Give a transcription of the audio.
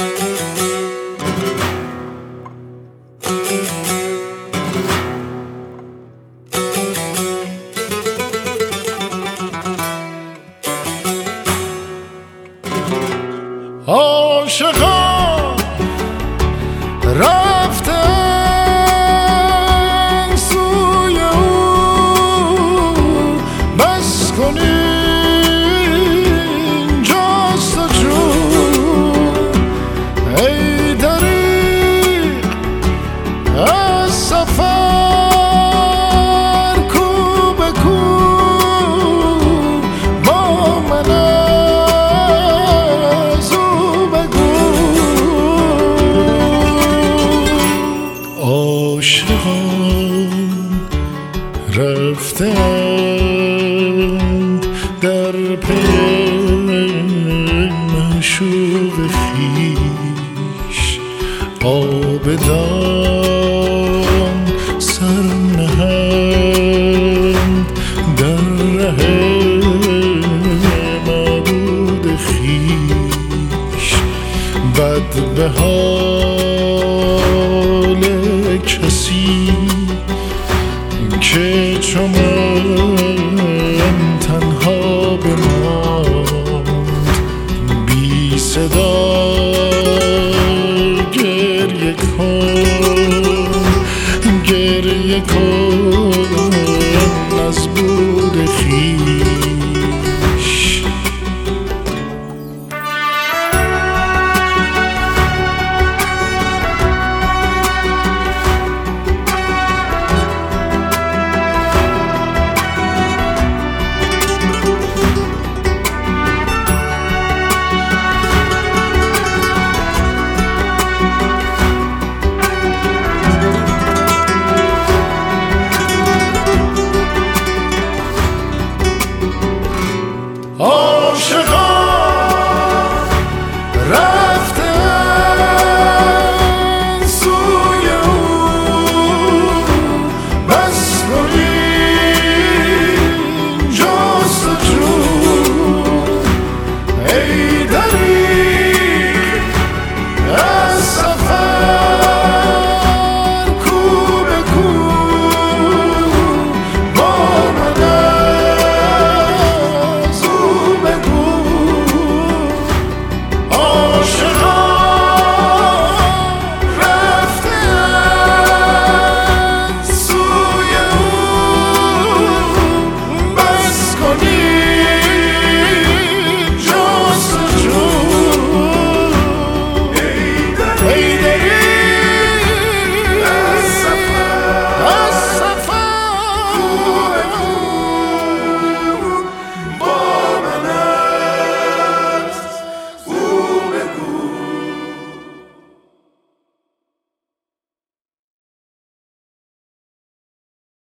عاشقان رفتن سوی او، بس کن اینجاست و جون ای دریغ از سفر کو به کو با من از او بگو. عاشقان رفتند در پی معشوق خویش، عابدان سر نهند در ره معبود خویش. بد به حال کسی که چو من تنها بماند، بی صدا